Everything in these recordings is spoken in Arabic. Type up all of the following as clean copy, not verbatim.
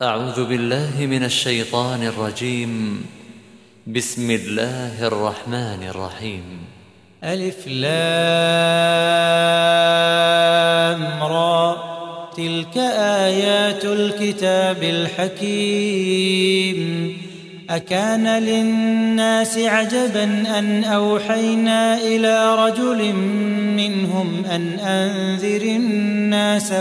أعوذ بالله من الشيطان الرجيم. بسم الله الرحمن الرحيم. ألف لام را، تلك آيات الكتاب الحكيم. أكان للناس عجبا أن أوحينا إلى رجل منهم أن أنذر الناس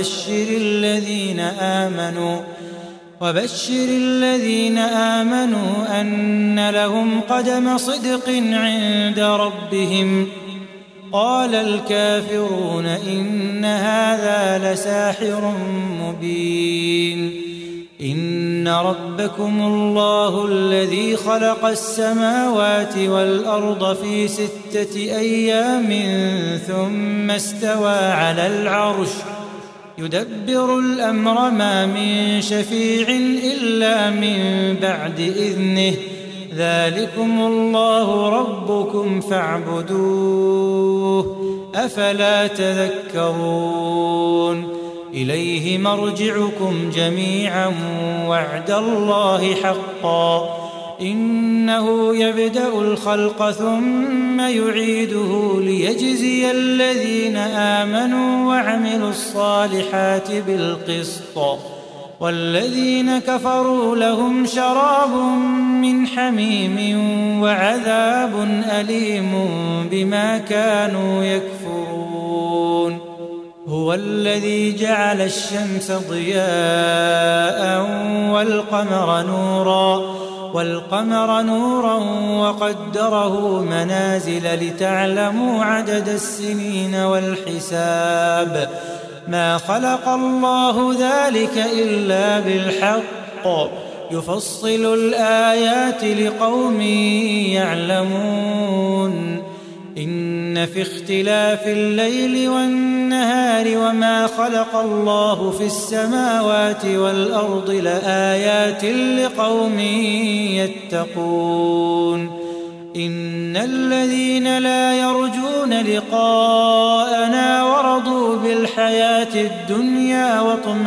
وبشر الذين آمنوا أن لهم قدم صدق عند ربهم. قال الكافرون إن هذا لساحر مبين. إن ربكم الله الذي خلق السماوات والأرض في 6 أيام ثم استوى على العرش يدبر الأمر ما من شفيع إلا من بعد إذنه. ذلكم الله ربكم فاعبدوه أفلا تذكرون. إليه مرجعكم جميعا وعد الله حقا. إنه يبدأ الخلق ثم يعيده ليجزي الذين آمنوا وعملوا الصالحات بالقسط. والذين كفروا لهم شراب من حميم وعذاب أليم بما كانوا يكفرون. هو الذي جعل الشمس ضياء والقمر نورا وقدره منازل لتعلموا عدد السنين والحساب. ما خلق الله ذلك إلا بالحق يفصل الآيات لقوم يعلمون. إن في اختلاف الليل والنهار وما خلق الله في السماوات والأرض لآيات لقوم يتقون. إن الذين لا يرجون لقاءنا ورضوا بالحياة الدنيا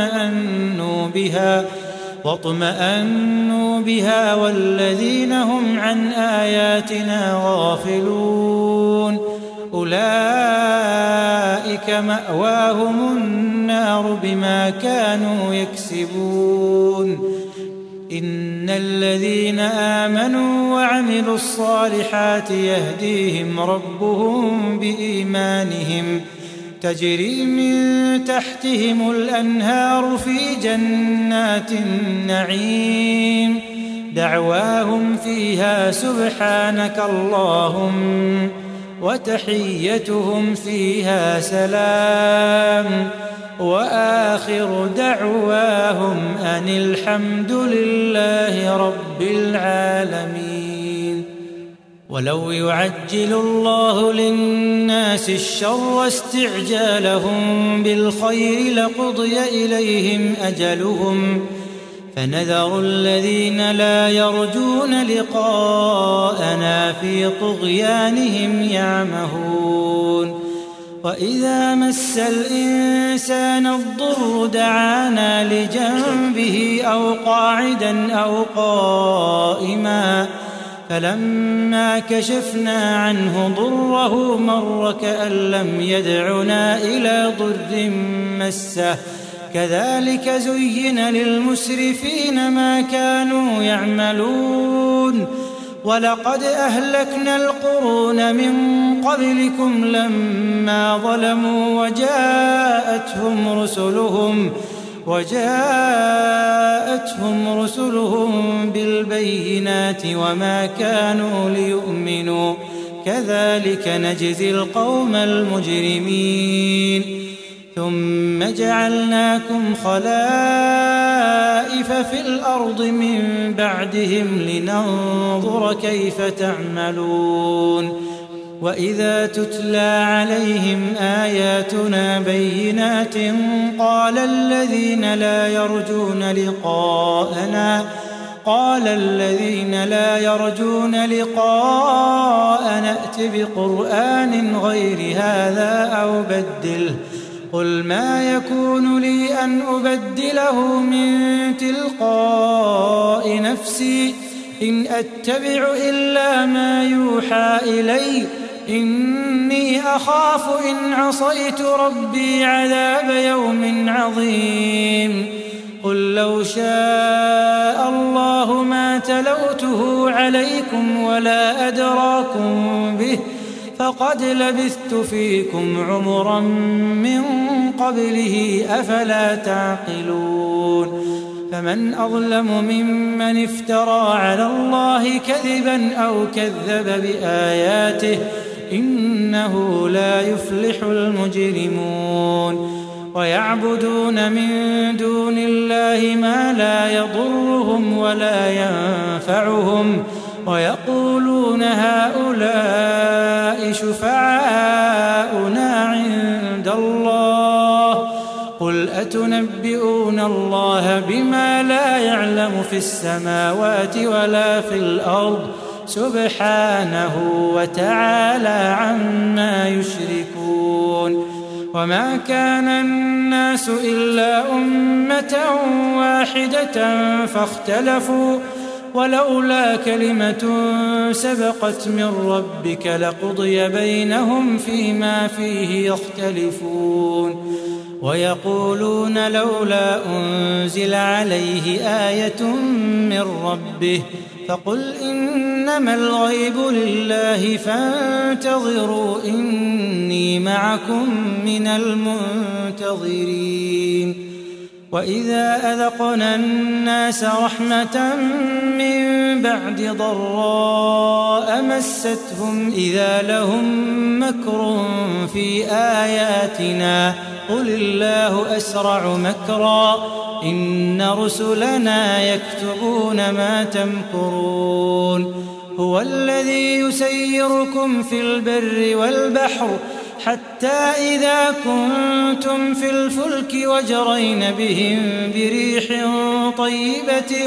واطمأنوا بها والذين هم عن آياتنا غافلون أولئك مأواهم النار بما كانوا يكسبون. إن الذين آمنوا وعملوا الصالحات يهديهم ربهم بإيمانهم تجري من تحتهم الأنهار في جنات النعيم. دعواهم فيها سبحانك اللهم وتحيتهم فيها سلام وآخر دعواهم أن الحمد لله رب العالمين. ولو يعجل الله للناس الشر استعجالهم بالخير لقضي إليهم أجلهم فنذر الذين لا يرجون لقاءنا في طغيانهم يعمهون. وإذا مس الإنسان الضر دعانا لجنبه أو قاعدا أو قائما فلما كشفنا عنه ضره مر كأن لم يدعنا إلى ضر مسه. كذلك زين للمسرفين ما كانوا يعملون. ولقد أهلكنا القرون من قبلكم لما ظلموا وجاءتهم رسلهم بالبينات وما كانوا ليؤمنوا. كذلك نجزي القوم المجرمين. ثم جعلناكم خلائف في الأرض من بعدهم لننظر كيف تعملون. وإذا تتلى عليهم آياتنا بينات قال الذين لا يرجون لقاءنا ائت بقرآن غير هذا قل ما يكون لي أن أبدله من تلقاء نفسي إن أتبع إلا ما يوحى إلي إني أخاف إن عصيت ربي عذاب يوم عظيم قل لو شاء الله ما تلوته عليكم ولا أدراكم به فقد لبثت فيكم عمرا من قبله أفلا تعقلون فمن أظلم ممن افترى على الله كذبا أو كذب بآياته إنه لا يفلح المجرمون ويعبدون من دون الله ما لا يضرهم ولا ينفعهم ويقولون هؤلاء شفعاؤنا عند الله قل أتنبئون الله بما لا يعلم في السماوات ولا في الأرض سبحانه وتعالى عما يشركون وما كان الناس إلا أمة واحدة فاختلفوا ولولا كلمة سبقت من ربك لقضي بينهم فيما فيه يختلفون ويقولون لولا أنزل عليه آية من ربه فقل إنما الغيب لله فانتظروا إني معكم من المنتظرين وإذا أذقنا الناس رحمة من بعد ضراء مستهم إذا لهم مكر في آياتنا قل الله أسرع مكرا إن رسلنا يكتبون ما تمكرون هو الذي يسيركم في البر والبحر حتى إذا كنتم في الفلك وجرين بهم بريح طيبة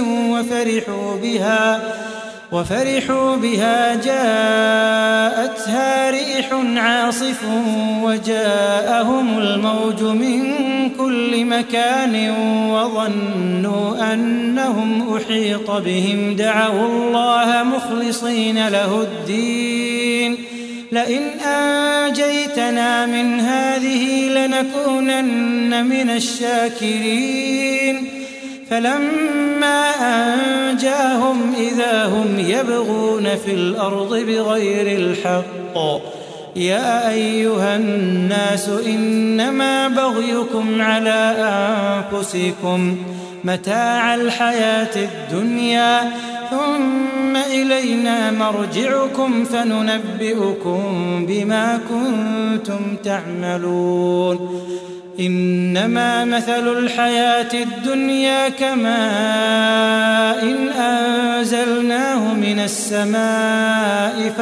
وفرحوا بها جاءتها ريح عاصف وجاءهم الموج من كل مكان وظنوا أنهم أحيط بهم دعوا الله مخلصين له الدين لئن أنجيتنا من هذه لنكونن من الشاكرين فلما أنجاهم إذا هم يبغون في الأرض بغير الحق يا أيها الناس إنما بغيكم على أنفسكم متاع الحياة الدنيا ثم إلينا مرجعكم فننبئكم بما كنتم تعملون إنما مثل الحياة الدنيا كماء إن أنزلناه من السماء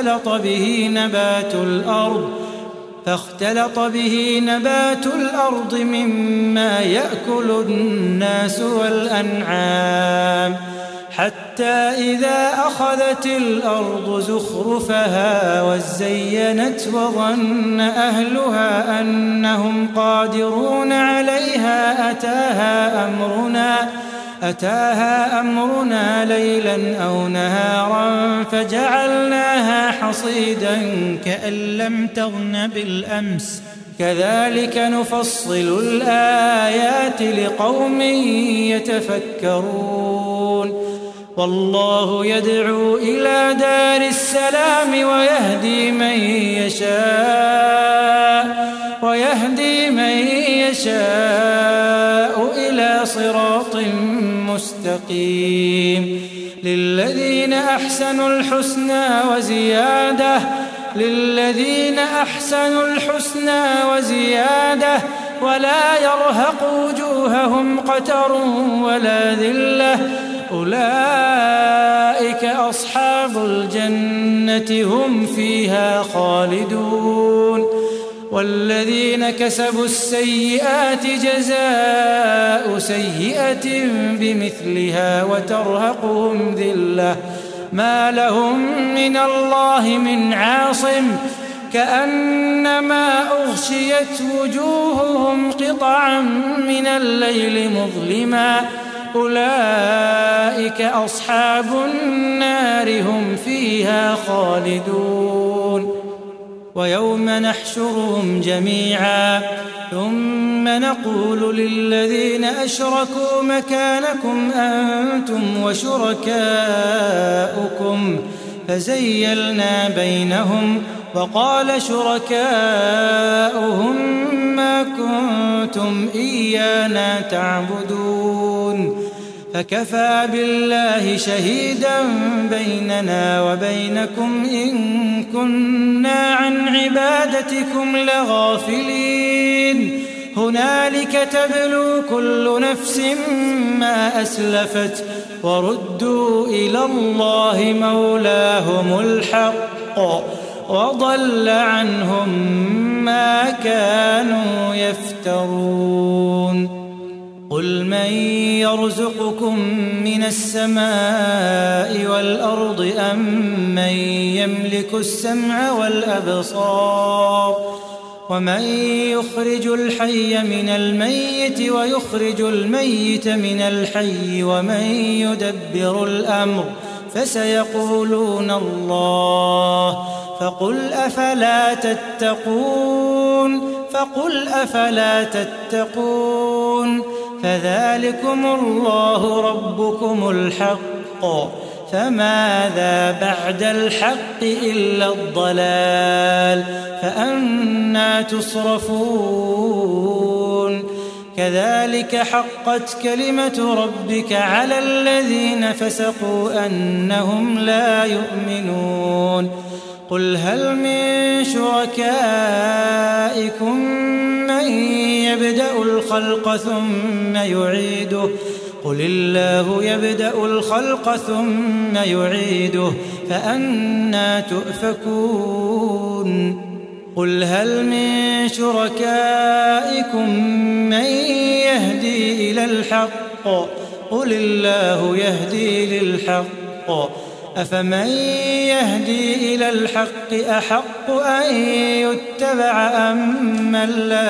فاختلط به نبات الأرض مما يأكل الناس والأنعام حتى إذا أخذت الأرض زخرفها وزينت وظن أهلها أنهم قادرون عليها أتاها أمرنا ليلا أو نهارا فجعلناها حصيدا كأن لم تغن بالأمس كذلك نفصل الآيات لقوم يتفكرون والله يدعو إلى دار السلام ويهدي من يشاء إلى صراط مستقيم للذين أحسنوا الحسنى وزيادة ولا يرهق وجوههم قتر ولا ذلة أولئك أصحاب الجنة هم فيها خالدون والذين كسبوا السيئات جزاء سيئة بمثلها وترهقهم ذلة ما لهم من الله من عاصم كأنما أغشيت وجوههم قطعا من الليل مظلما أولئك أصحاب النار هم فيها خالدون ويوم نحشرهم جميعا ثم نقول للذين أشركوا مكانكم أنتم وشركاؤكم فزيلنا بينهم وقال شركاؤهم ما كنتم إيانا تعبدون فكفى بالله شهيدا بيننا وبينكم إن كنا عن عبادتكم لغافلين هنالك تبلو كل نفس ما أسلفت وردوا إلى الله مولاهم الحق وضل عنهم ما كانوا يفترون قل من يرزقكم من السماء والأرض أم من يملك السمع والأبصار ومن يخرج الحي من الميت ويخرج الميت من الحي ومن يدبر الأمر فسيقولون الله فقل أفلا تتقون فذلكم الله ربكم الحق فماذا بعد الحق إلا الضلال فأنى تصرفون كذلك حقت كلمة ربك على الذين فسقوا أنهم لا يؤمنون قل هل من شركائكم من يبدأ الخلق ثم يعيده قل الله يبدأ الخلق ثم يعيده فأنى تؤفكون قل هل من شركائكم من يهدي إلى الحق قل الله يهدي للحق أفمن يهدي إلى الحق أحق أن يتبع أمن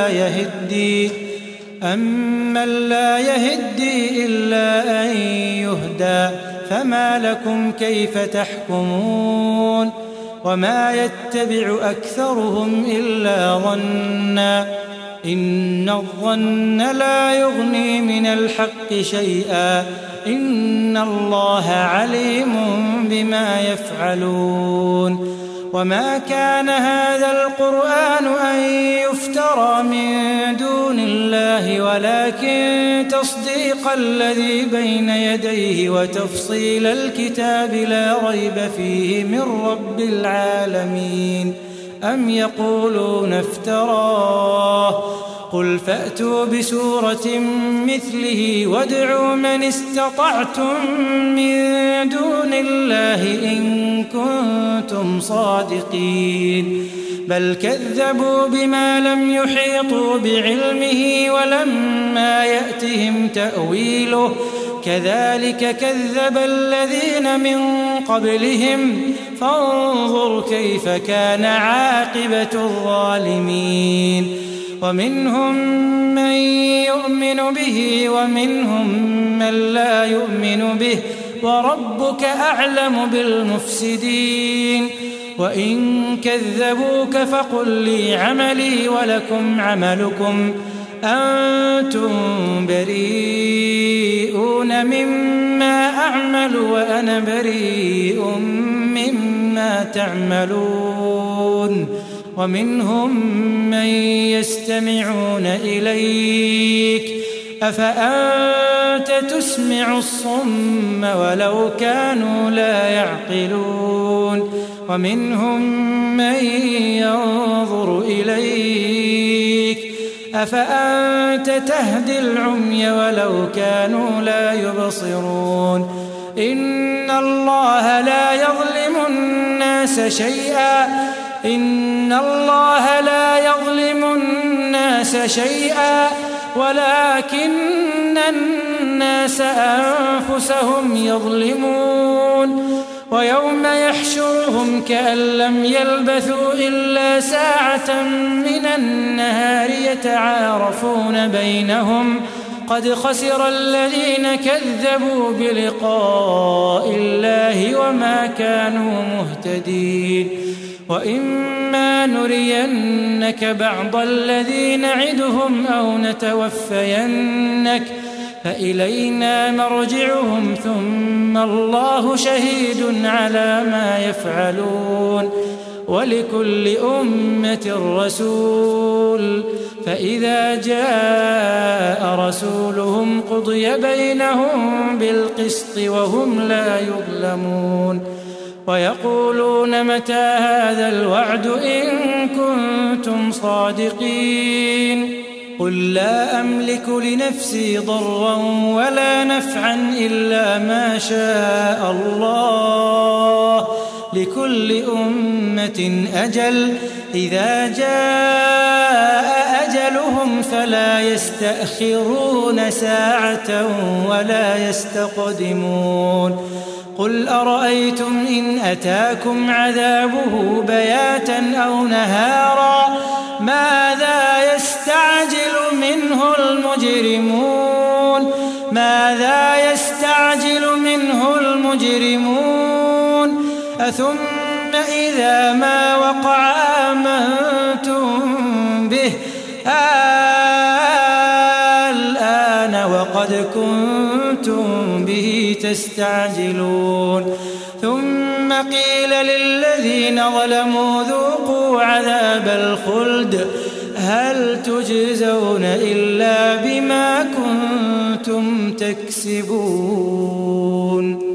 لا يهدي إلا أن يهدى فما لكم كيف تحكمون وما يتبع أكثرهم إلا ظنا إن الظن لا يغني من الحق شيئا إن الله عليم بما يفعلون وما كان هذا القرآن أن يفترى من دون الله ولكن تصديق الذي بين يديه وتفصيل الكتاب لا ريب فيه من رب العالمين أم يقولون افتراه قل فأتوا بسورة مثله وادعوا من استطعتم من دون الله إن كنتم صادقين بل كذبوا بما لم يحيطوا بعلمه ولما يأتهم تأويله كذلك كذب الذين من قبلهم فانظر كيف كان عاقبة الظالمين ومنهم من يؤمن به ومنهم من لا يؤمن به وربك أعلم بالمفسدين وإن كذبوك فقل لي عملي ولكم عملكم أنتم بريئون مما أعمل وأنا بريء مما تعملون ومنهم من يستمعون إليك أفأنت تسمع الصم ولو كانوا لا يعقلون ومنهم من ينظر إليك أفأنت تهدي العمي ولو كانوا لا يبصرون إن الله لا يظلم الناس شيئا ولكن الناس أنفسهم يظلمون ويوم يحشرهم كأن لم يلبثوا إلا ساعة من النهار يتعارفون بينهم قد خسر الذين كذبوا بلقاء الله وما كانوا مهتدين وإما نرينك بعض الذي نعدهم أو نتوفينك فإلينا مرجعهم ثم الله شهيد على ما يفعلون ولكل أمة رسول فإذا جاء رسولهم قضي بينهم بالقسط وهم لا يظلمون ويقولون متى هذا الوعد إن كنتم صادقين قل لا أملك لنفسي ضرا ولا نفعا إلا ما شاء الله لكل أمة أجل إذا جاء أجلهم فلا يستأخرون ساعة ولا يستقدمون قل أرأيتم إن أتاكم عذابه بياتا أو نهارا ماذا يستعجل منه المجرمون ماذا يستعجل منه المجرمون أثم إذا ما وقع آمنتم به الآن وقد كنتم به تستعجلون ثم قيل للذين ظلموا ذوقوا عذاب الخلد هل تجزون إلا بما كنتم تكسبون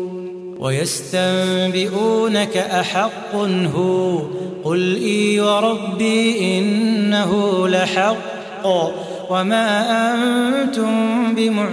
ويستنبئونك أحق هو قل إي وربي إنه لحق وما أنتم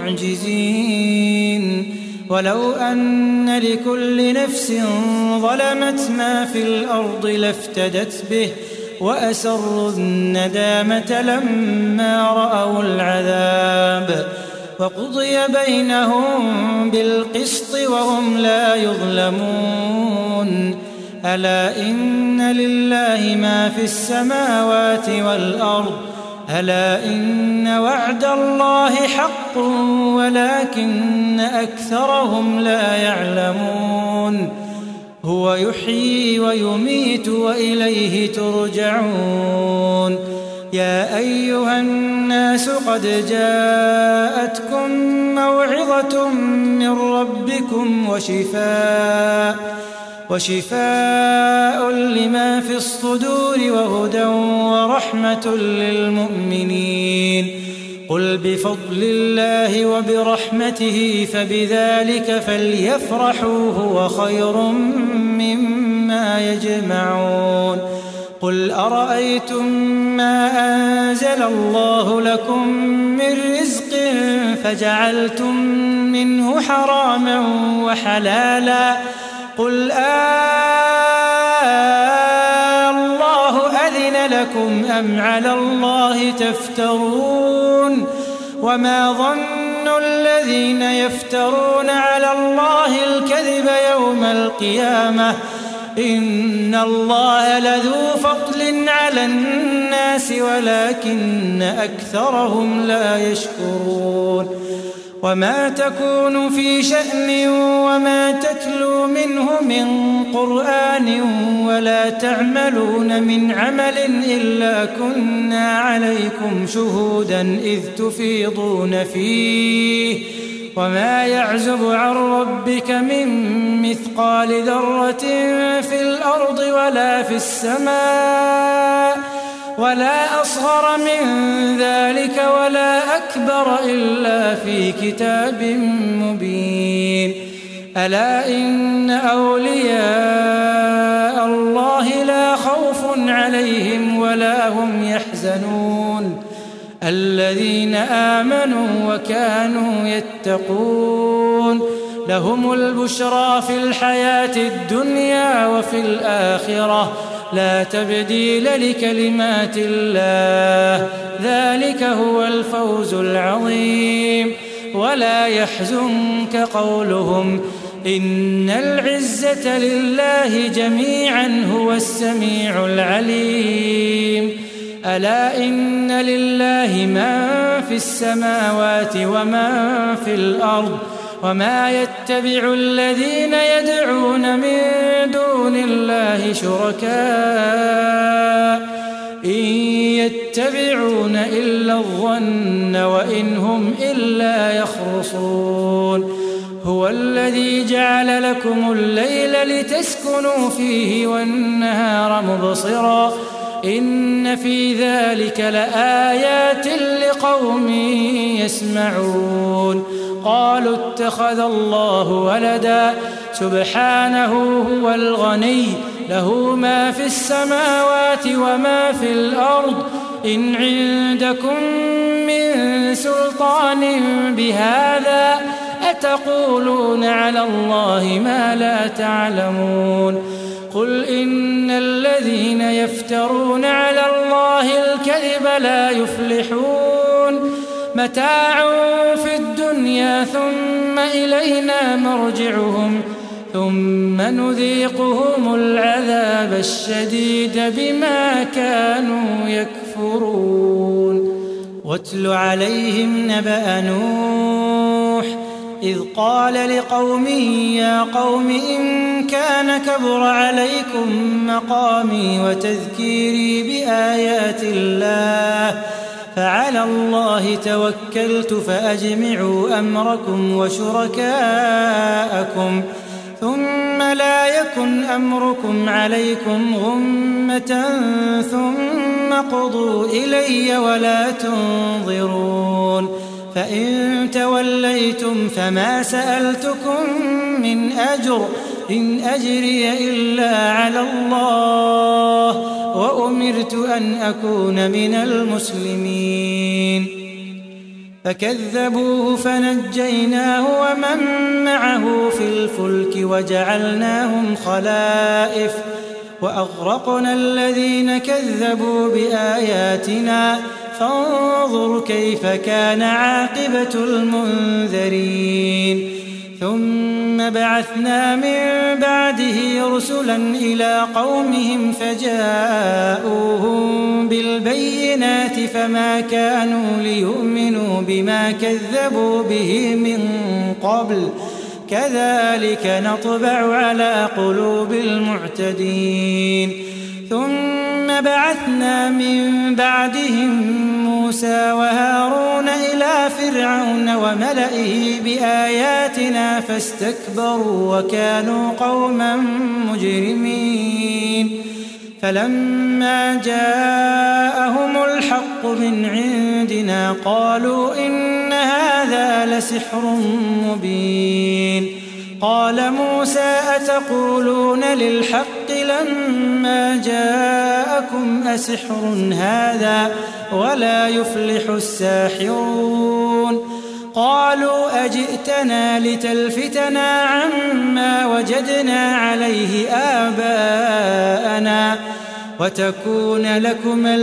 بمعجزين ولو أن لكل نفس ظلمت ما في الأرض لافتدت به وأسروا الندامة لما رأوا العذاب وقضي بينهم بالقسط وهم لا يظلمون ألا إن لله ما في السماوات والأرض ألا إن وعد الله حق ولكن أكثرهم لا يعلمون هو يحيي ويميت وإليه ترجعون يا أيها الناس قد جاءتكم موعظة من ربكم وشفاء لما في الصدور وهدى ورحمة للمؤمنين قل بفضل الله وبرحمته فبذلك فليفرحوا هو خير مما يجمعون قل أرأيتم ما أنزل الله لكم من رزق فجعلتم منه حراما وحلالا قل الله أذن لكم أم على الله تفترون وما ظن الذين يفترون على الله الكذب يوم القيامة إن الله لذو فضل على الناس ولكن أكثرهم لا يشكرون وما تكون في شأن وما تتلو منه من قرآن ولا تعملون من عمل إلا كنا عليكم شهودا إذ تفيضون فيه وما يعزب عن ربك من مثقال ذرة في الأرض ولا في السماء ولا أصغر من ذلك ولا أكبر إلا في كتاب مبين ألا إن أولياء الله لا خوف عليهم ولا هم يحزنون الذين آمنوا وكانوا يتقون لهم البشرى في الحياة الدنيا وفي الآخرة لا تبديل لكلمات الله ذلك هو الفوز العظيم ولا يحزنك قولهم إن العزة لله جميعا هو السميع العليم ألا إن لله من في السماوات ومن في الأرض وما يتبع الذين يدعون من دون الله شركاء إن يتبعون إلا الظن وإن هم إلا يخرصون هو الذي جعل لكم الليل لتسكنوا فيه والنهار مبصرا إن في ذلك لآيات لقوم يسمعون قالوا اتخذ الله ولدا سبحانه هو الغني له ما في السماوات وما في الأرض إن عندكم من سلطان بهذا أتقولون على الله ما لا تعلمون قل إن الذين يفترون على الله الكذب لا يفلحون متاع في الدنيا ثم إلينا مرجعهم ثم نذيقهم العذاب الشديد بما كانوا يكفرون واتل عليهم نبأ نوح إذ قال لقومه يا قوم إن كان كبر عليكم مقامي وتذكيري بآيات الله فعلى الله توكلت فأجمعوا أمركم وشركاءكم ثم لا يكن أمركم عليكم غمة ثم قضوا إلي ولا تنظرون فإن توليتم فما سألتكم من أجر إن أجري إلا على الله وأمرت أن أكون من المسلمين فكذبوه فنجيناه ومن معه في الفلك وجعلناهم خلائف وأغرقنا الذين كذبوا بآياتنا فانظر كيف كان عاقبة المنذرين ثم بعثنا من بعده رسلا إلى قومهم فجاءوهم بالبينات فما كانوا ليؤمنوا بما كذبوا به من قبل كذلك نطبع على قلوب المعتدين ثم بعثنا من بعدهم موسى وهارون إلى فرعون وملئه بآياتنا فاستكبروا وكانوا قوما مجرمين فلما جاءهم الحق من عندنا قالوا إن هذا لسحر مبين قال موسى أتقولون للحق لما جاءكم أسحر هذا ولا يفلح الساحرون قالوا أجئتنا لتلفتنا عما وجدنا عليه آباءنا وتكون لكما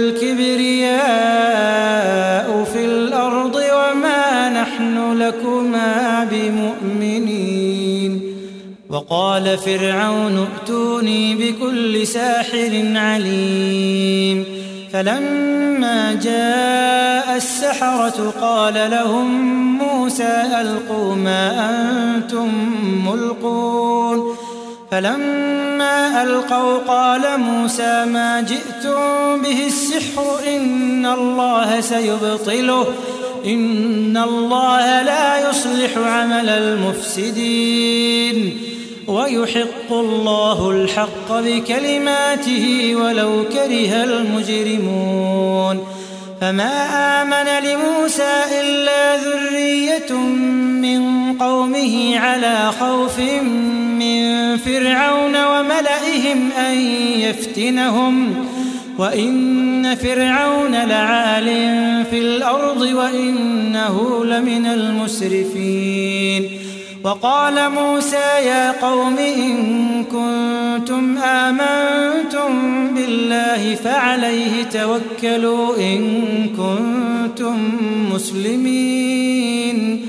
الكبرياء في الأرض وما نحن لكما بمؤمنين وقال فرعون ائتوني بكل ساحر عليم فلما جاء السحرة قال لهم موسى ألقوا ما أنتم ملقون فلما ألقوا قال موسى ما جئتم به السحر إن الله سيبطله إن الله لا يصلح عمل المفسدين ويحق الله الحق بكلماته ولو كره المجرمون فما آمن لموسى إلا ذرية من قومه على خوف من فرعون وملئهم أن يفتنهم وإن فرعون لعال في الأرض وإنه لمن المسرفين وقال موسى يا قوم إن كنتم آمنتم بالله فعليه توكلوا إن كنتم مسلمين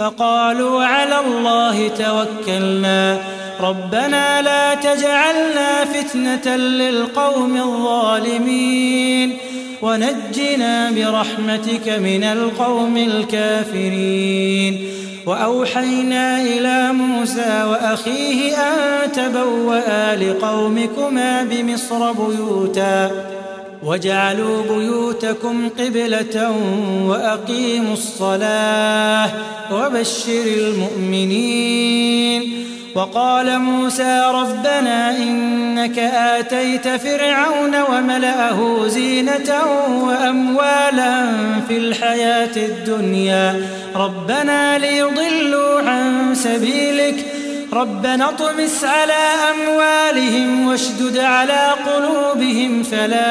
فقالوا على الله توكلنا ربنا لا تجعلنا فتنة للقوم الظالمين ونجنا برحمتك من القوم الكافرين. وأوحينا إلى موسى وأخيه أن تبوأ لقومكما بمصر بيوتا واجعلوا بيوتكم قبلة وأقيموا الصلاة وبشر المؤمنين. وقال موسى ربنا إنك آتيت فرعون وملأه زينة وأموالا في الحياة الدنيا ربنا ليضلوا عن سبيلك ربنا اطمس على أموالهم واشدد على قلوبهم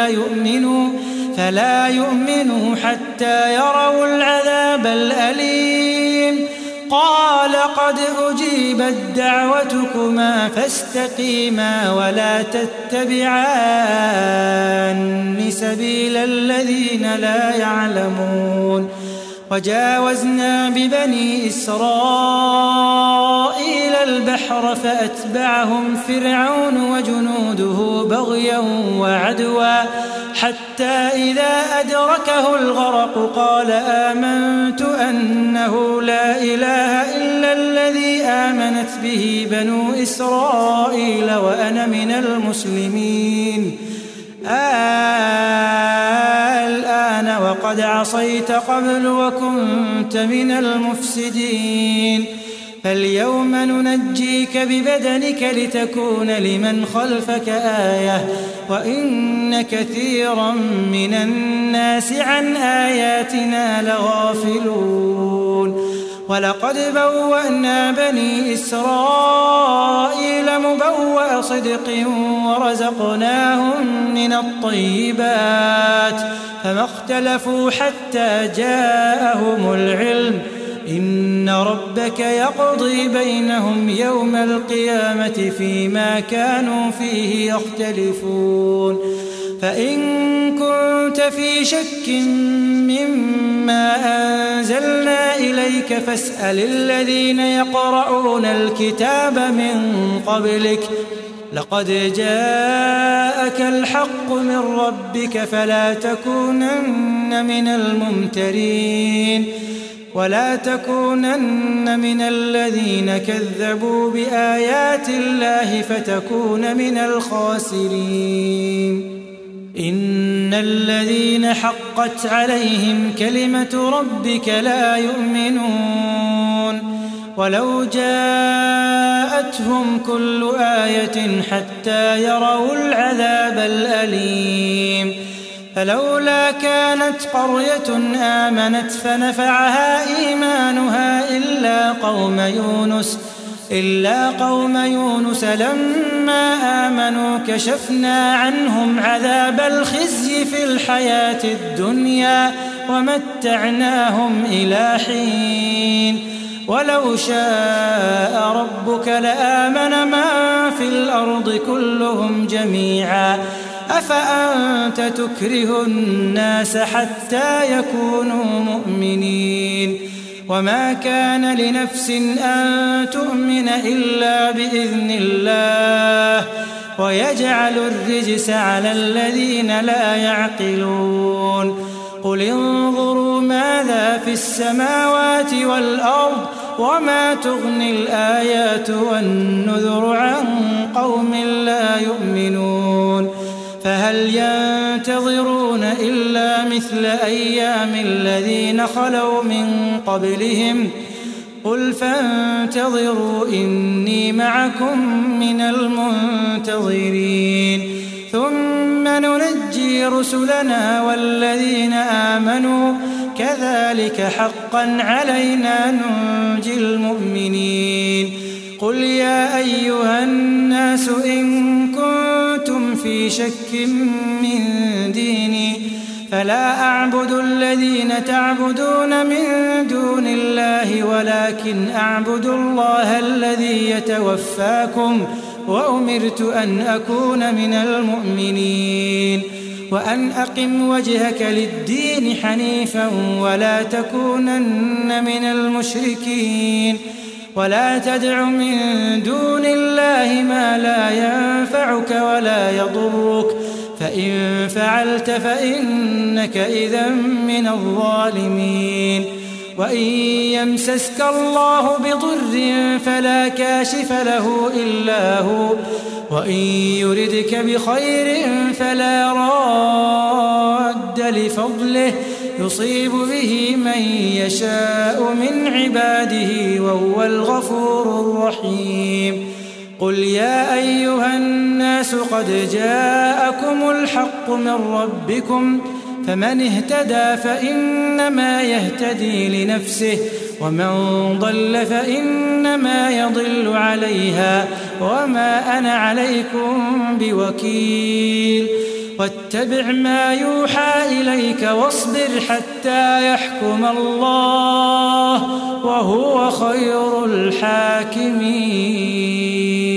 فلا يؤمنوا حتى يروا العذاب الأليم. قال قد أجيبت دعوتكما فاستقيما ولا تتبعان سبيل الذين لا يعلمون. وجاوزنا ببني إسرائيل البحر فأتبعهم فرعون وجنوده بغيا وعدوا حتى إذا أدركه الغرق قال آمنت أنه لا إله إلا الذي آمنت به بنو إسرائيل وأنا من المسلمين. الآن وقد عصيت قبل وكنت من المفسدين فاليوم ننجيك ببدنك لتكون لمن خلفك آية وإن كثيرا من الناس عن آياتنا لغافلون. ولقد بوأنا بني إسرائيل مبوأ صدق ورزقناهم من الطيبات فما اختلفوا حتى جاءهم العلم إن ربك يقضي بينهم يوم القيامة فيما كانوا فيه يختلفون. فإن كنت في شك مما أنزلنا إليك فاسأل الذين يقرؤون الكتاب من قبلك لقد جاءك الحق من ربك فلا تكونن من الممترين ولا تكونن من الذين كذبوا بآيات الله فتكون من الخاسرين. إن الذين حقت عليهم كلمة ربك لا يؤمنون ولو جاءتهم كل آية حتى يروا العذاب الأليم. فلولا كانت قرية آمنت فنفعها إيمانها إلا قوم يونس لما آمنوا كشفنا عنهم عذاب الخزي في الحياة الدنيا ومتعناهم إلى حين. ولو شاء ربك لآمن من في الأرض كلهم جميعا أفأنت تكره الناس حتى يكونوا مؤمنين. وما كان لنفس أن تؤمن إلا بإذن الله ويجعل الرجس على الذين لا يعقلون. قل انظروا ماذا في السماوات والأرض وما تغني الآيات والنذر عن قوم لا يؤمنون. فهل ينتظرون إلا مثل أيام الذين خلوا من قبلهم قل فانتظروا إني معكم من المنتظرين. ثم ننجي رسلنا والذين آمنوا كذلك حقا علينا ننجي المؤمنين. قل يا أيها الناس إن كنتم في شك من ديني فلا أعبد الذين تعبدون من دون الله ولكن أعبد الله الذي يتوفاكم وأمرت أن أكون من المؤمنين. وأن أقم وجهك للدين حنيفا ولا تكونن من المشركين ولا تدع من دون الله ما لا ينفعك ولا يضرك فإن فعلت فإنك إذا من الظالمين وإن يمسسك الله بضر فلا كاشف له إلا هو وإن يردك بخير فلا راد لفضله يصيب به من يشاء من عباده وهو الغفور الرحيم قل يا أيها الناس قد جاءكم الحق من ربكم فمن اهتدى فإنما يهتدي لنفسه ومن ضل فإنما يضل عليها وما أنا عليكم بوكيل واتبع ما يوحى إليك واصبر حتى يحكم الله وهو خير الحاكمين.